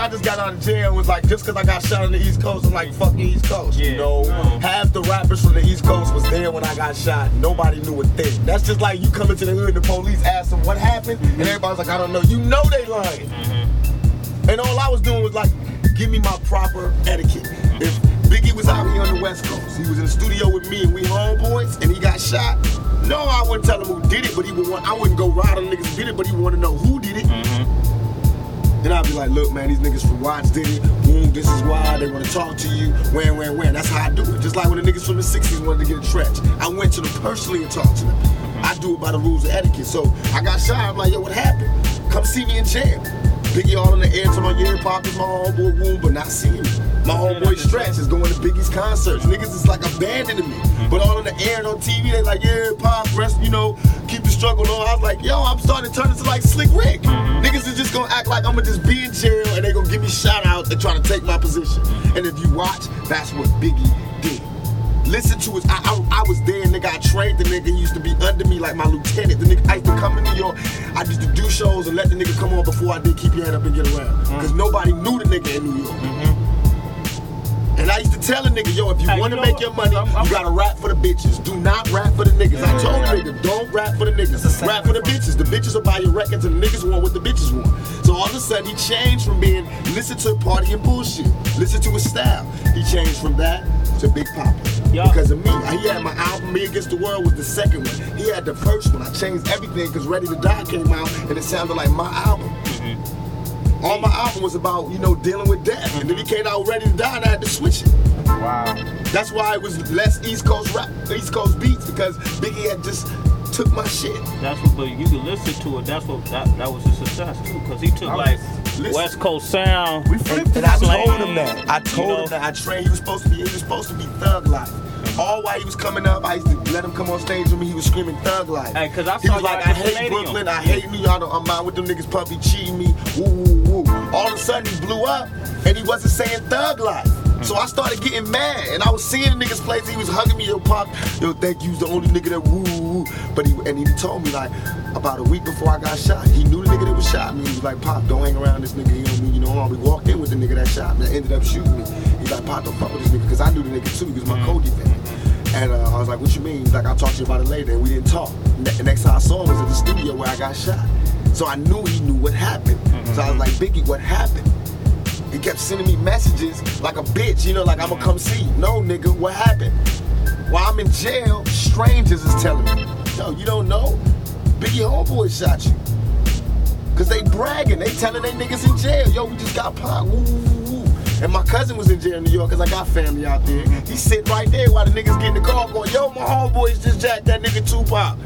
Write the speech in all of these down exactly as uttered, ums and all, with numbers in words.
I just got out of jail and was like, just because I got shot on the East Coast, I'm like, fuck the East Coast. Yeah. You know, No. half the rappers from the East Coast was there when I got shot. Nobody knew a thing. That's just like you come into the hood and the police ask them what happened, and everybody's like, I don't know. You know they lying. Mm-hmm. And all I was doing was like, give me my proper etiquette. If Biggie was out here on the West Coast, he was in the studio with me and we homeboys, and he got shot, no, I wouldn't tell him who did it, but he would want, I wouldn't go ride on niggas who did it, but he would want to know who did it. Mm-hmm. Then I'd be like, look, man, these niggas from Watts did it. Boom, this is why they want to talk to you. When, when, when. That's how I do it. Just like when the niggas from the sixties wanted to get a trench. I went to them personally and talked to them. I do it by the rules of etiquette. So I got shot. I'm like, yo, what happened? Come see me in jail. Biggie all in the air to my year pop is my homeboy Woom, but not seeing me. My homeboy Stretch is going to Biggie's concerts. Niggas is like abandoning me. But all in the air and on T V, they like, yeah, pop, rest, you know, keep the struggle on. I was like, yo, I'm starting to turn into like Slick Rick. Niggas is just gonna act like I'm gonna just be in jail and they gonna give me shout outs and try to take my position. And if you watch, that's what Biggie did. Listen to his, I, I, I was there, nigga, I trained the nigga, he used to be under me like my lieutenant. The nigga, I used to come to New York, I used to do shows and let the nigga come on before I did Keep Your Head Up and Get Around. Because nobody knew the nigga in New York. Mm-hmm. And I used to tell a nigga, yo, if you Hey, want you to know make your what? money, I'm- I'm- you gotta rap for the bitches. Do not rap for the niggas. I told the nigga, don't rap for the niggas. Rap for the bitches. The bitches will buy your records and the niggas want what the bitches want. So all of a sudden he changed from being listen to party and bullshit, listen to his style. He changed from that to Big Papa. Yeah. Because of me. He had my album, Me Against the World was the second one. He had the first one. I changed everything because Ready to Die came out and it sounded like my album. All my album was about, you know, dealing with death. And then he came out Ready to Die and I had to switch it. Wow. That's why it was less East Coast rap, East Coast beats, because Biggie had just took my shit. That's what, but you can listen to it. That's what that, that was a success too, because he took like Listen. West Coast sound. We flipped it. I slang, told him that. I you told know. him that. I trained. He was supposed to be. He was supposed to be Thug Life. All while he was coming up, I used to let him come on stage with me. He was screaming Thug Life. Hey, 'cause I he saw was you like, at I the hate Palladium. Brooklyn. I hate New York. I'm out with them niggas puppy cheating me. Woo woo woo. All of a sudden he blew up, and he wasn't saying Thug Life. So I started getting mad, and I was seeing the niggas place. He was hugging me, yo, Pop, yo, thank you, he's the only nigga that woo woo. But he and he told me like about a week before I got shot. He knew the nigga that was shot me. He was like, Pop, don't hang around this nigga. You know me, you know. We walked in with the nigga that shot me. That ended up shooting me. He's like, Pop, don't fuck with this nigga, because I knew the nigga too. He was my Cody fan. And uh, I was like, what you mean? He's like, I'll talk to you about it later. And we didn't talk. The next time I saw him was at the studio where I got shot. So I knew he knew what happened. So I was like, Biggie, what happened? He kept sending me messages like a bitch, you know, like I'ma come see you. No, nigga, what happened? While I'm in jail, strangers is telling me, yo, you don't know? Biggie homeboy shot you. Cause they bragging, they telling they niggas in jail, yo, we just got popped, woo, woo, woo. And my cousin was in jail in New York, cause I got family out there. He sitting right there while the niggas get in the car going, yo, my homeboys just jacked that nigga Tupac.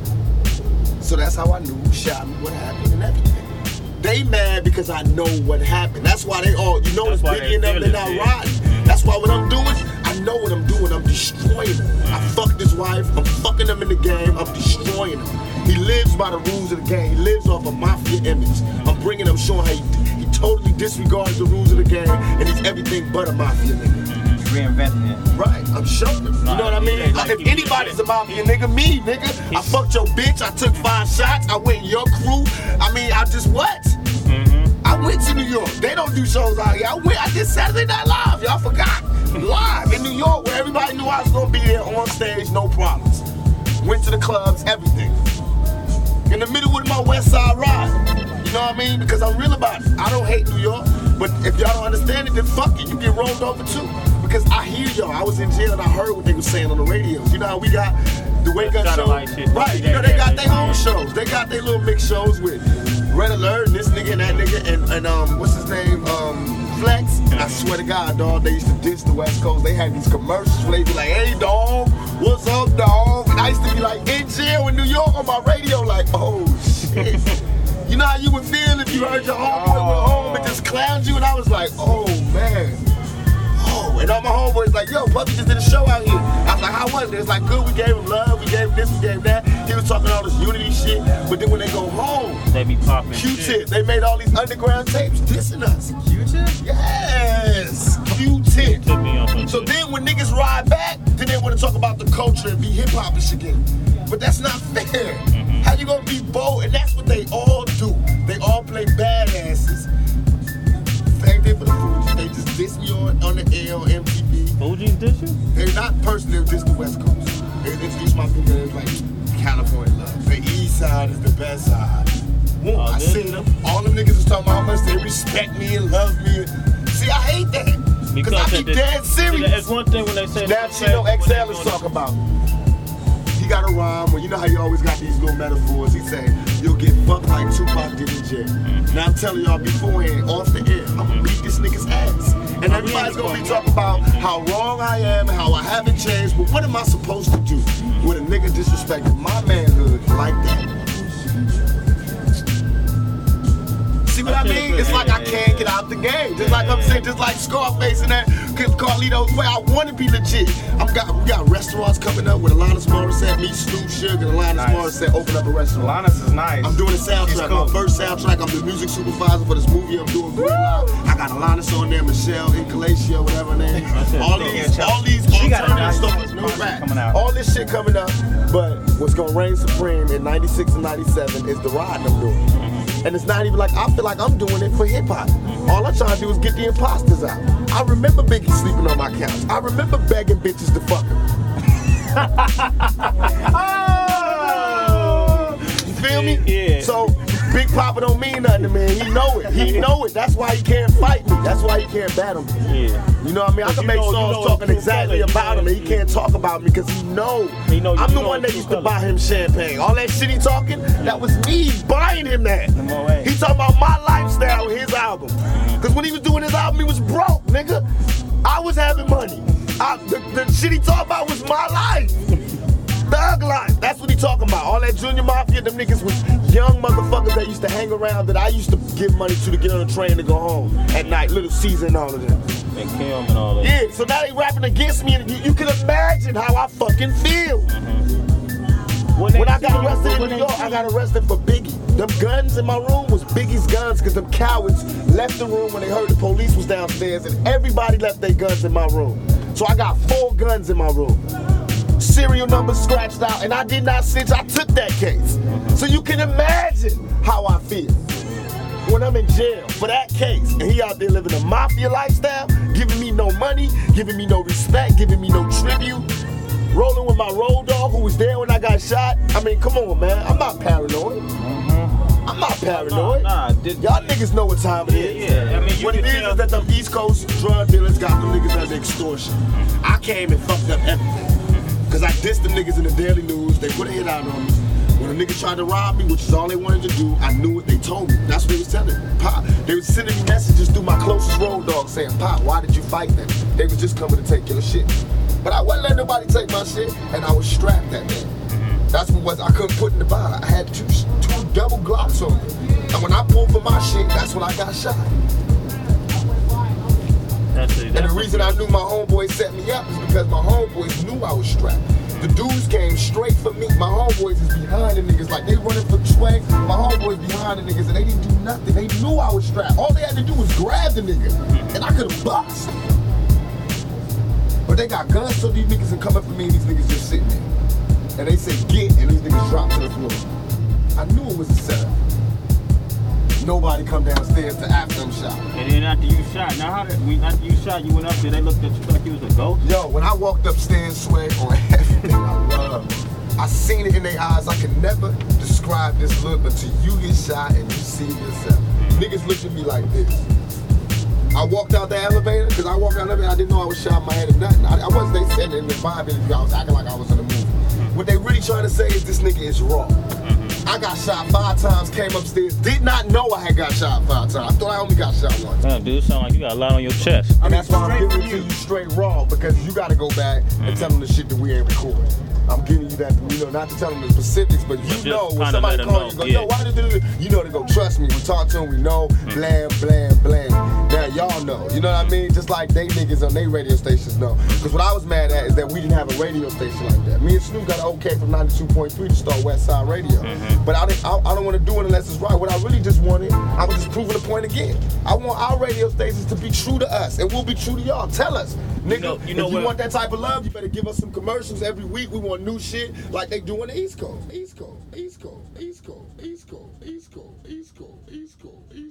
So that's how I knew who shot me, what happened, and everything. They mad because I know what happened. That's why they all, you know, it's Biggie and them, they're not riding. That's why what I'm doing, I know what I'm doing. I'm destroying him. I fucked his wife. I'm fucking him in the game. I'm destroying him. He lives by the rules of the game. He lives off a mafia image. I'm bringing him, showing how he, he totally disregards the rules of the game, and he's everything but a mafia nigga. Reinventing it. Right, I'm showing him. You know what I mean? Like, If anybody's a mafia nigga, me, nigga. I fucked your bitch. I took five shots. I went in your crew. I mean, I just what? Mm-hmm. I went to New York. They don't do shows out here. I went. I did Saturday Night Live. Y'all forgot. Live in New York, where everybody knew I was gonna be there on stage, no problems. Went to the clubs, everything. In the middle with my West Side ride. You know what I mean? Because I'm real about it. I don't hate New York, but if y'all don't understand it, then fuck it. You get rolled over too. Because I hear y'all. I was in jail and I heard what they were saying on the radio. You know how we got the wake up show? Shit. Right. You know they got their own shows. They got their little mix shows with Red Alert and this nigga and that nigga and, and um what's his name? Um Flex. I swear to God, dog, they used to diss the West Coast. They had these commercials where they be like, hey dog, what's up, dog? And I used to be like in jail in New York on my radio, like, oh shit. You know how you would feel if you heard your homeboy went home and just clowned you, and I was like, oh man. Oh, and all my homeboys like, yo, Puppy just did a show out here. I was like, how was it? It's like, good, we gave him love, we gave him this, we gave him that. He was talking all this unity shit, but then when they go home, They be popping Q-Tip, shit. they made all these underground tapes dissing us. Q-Tip? Yes, Q-Tip. Took me off on So shit. then when niggas ride back, then they want to talk about the culture and be hip-hopish again. But that's not fair. Mm-hmm. How you gonna be bold? And that's what they all do. They all play badasses. Thank on, on the air on M T V. Fuji's dish you? They're not personally, they're just the West Coast. They introduced my people as like California love. The East Side is the best side. Well, Oh, I did seen you? them. All them niggas is talking about how much they respect me and love me. See, I hate that. Because I be it- dead serious. It's one thing when they say. Now Chino X L is talking about. He got a rhyme where you know how you always got these little metaphors. He say, you'll get fucked like Tupac did in jail. Now I'm telling y'all beforehand, off the air, I'm gonna beat this nigga's ass. And everybody's gonna be talking about how wrong I am and how I haven't changed, but what am I supposed to do when a nigga disrespected my manhood like that? See what I mean? It's like I can't get out the game. Just like I'm saying, just like Scarface and that Carlito's way. I want to be legit. I'm got we got restaurants coming up with Alanis Morissette, me, Snoop Sugar, and Alanis Nice. Morissette open up a restaurant. Alanis is nice. I'm doing a She's soundtrack, cool. my first soundtrack. I'm the music supervisor for this movie I'm doing. Green Line. I got Alanis on there, Michelle, Incalacia, whatever her name. it. All Yeah, these, yeah, all these she got a alternative nice stars, no project rap. coming out. All this shit coming up. But what's gonna reign supreme in ninety-six and ninety-seven is the ride I'm doing. And it's not even like, I feel like I'm doing it for hip hop. All I'm trying to do is get the imposters out. I remember Biggie sleeping on my couch. I remember begging bitches to fuck him. You feel me? Yeah. So Big Papa don't mean nothing to me. He know it. He know it. That's why he can't fight me. That's why he can't battle me. Yeah. You know what I mean? I But can you make know- you songs know talking true exactly colors, about you him, know, and he can't talk about me because he know. He know- I'm you the know one that true used to colors. buy him champagne. All that shit he talking, that was me buying him that. No way. He talking about my lifestyle with his album. Because when he was doing his album, he was broke, nigga. I was having money. I, the, the shit he talking about was my life. Thug life. That's what he talking about. All that Junior Mafia, them niggas was young motherfuckers that used to hang around that I used to give money to to get on the train to go home at night. Little Caesar and all of them. And Kim and all that. Yeah, so now they rapping against me, and you, you can imagine how I fucking feel. When, they When I see got you- arrested in when New they York, see I you- got arrested for Biggie. Them guns in my room was Biggie's guns because them cowards left the room when they heard the police was downstairs, and everybody left their guns in my room. So I got four guns in my room. Serial numbers scratched out, and I did not snitch. I took that case. So you can imagine how I feel when I'm in jail for that case, and he out there living a mafia lifestyle, giving me no money, giving me no respect, giving me no tribute, rolling with my road dog who was there when I got shot. I mean, come on, man. I'm not paranoid. I'm not paranoid. Nah, nah, did- Y'all niggas know what time it is. Yeah, yeah. I mean, you what it can is tell- is that them East Coast drug dealers got them niggas under extortion. I came and fucked up everything. Cause I dissed them niggas in the Daily News. They put a hit out on me. When a nigga tried to rob me, which is all they wanted to do, I knew what they told me. That's what they was telling me. Pop, they was sending me messages through my closest road dog saying, Pop, why did you fight them? They was just coming to take your shit. But I wasn't letting nobody take my shit, and I was strapped that day. That's what was I couldn't put in the bottle. I had two, two double Glocks on me. And when I pulled for my shit, that's when I got shot. That's it. And the That's reason I knew my homeboys set me up is because my homeboys knew I was strapped. The dudes came straight for me. My homeboys is behind the niggas. Like they running for swag. My homeboys behind the niggas and they didn't do nothing. They knew I was strapped. All they had to do was grab the nigga. And I could have bust. But they got guns so these niggas can come up for me and these niggas just sitting there. And they say get and these niggas drop to the floor. I knew it was a setup. Nobody come downstairs to after them shot. And then after you shot, now how did we after you shot, you went up there, they looked at you like you was a ghost? Yo, when I walked upstairs, swag on everything I love, I seen it in their eyes. I can never describe this look until you get shot and you see it yourself. Niggas looked at me like this. I walked out the elevator, because I walked out the elevator, I didn't know I was shot in my head or nothing. I, I wasn't they said in the vibe interview, I was acting like I was in a movie. What they really trying to say is this nigga is raw. I got shot five times, came upstairs, did not know I had got shot five times. I thought I only got shot once. Damn, dude, sound like you got a lot on your chest. And that's why I'm giving it to you straight raw, because you gotta go back and tell them the shit that we ain't recording. I'm giving you that, you know, not to tell them the specifics, but you Just know when kinda somebody let 'em call know, you, go, yeah. yo, why did you do this? You know they go, trust me, we talk to them, we know, blam, blam, blam. Now y'all know, you know what I mean? Just like they niggas on their radio stations know. Because what I was mad at is that we didn't have a radio station like that. Me and Snoop got an okay from ninety-two point three to start West Side Radio. But I, didn't, I, I don't want to do it unless it's right. What I really just wanted, I was just proving the point again. I want our radio stations to be true to us, and we'll be true to y'all. Tell us, nigga, know- you know if you what- want that type of love, you better give us some commercials every week. We want new shit like they do on the East Coast. East Coast, East Coast, East Coast, East Coast, East Coast, East Coast, East Coast.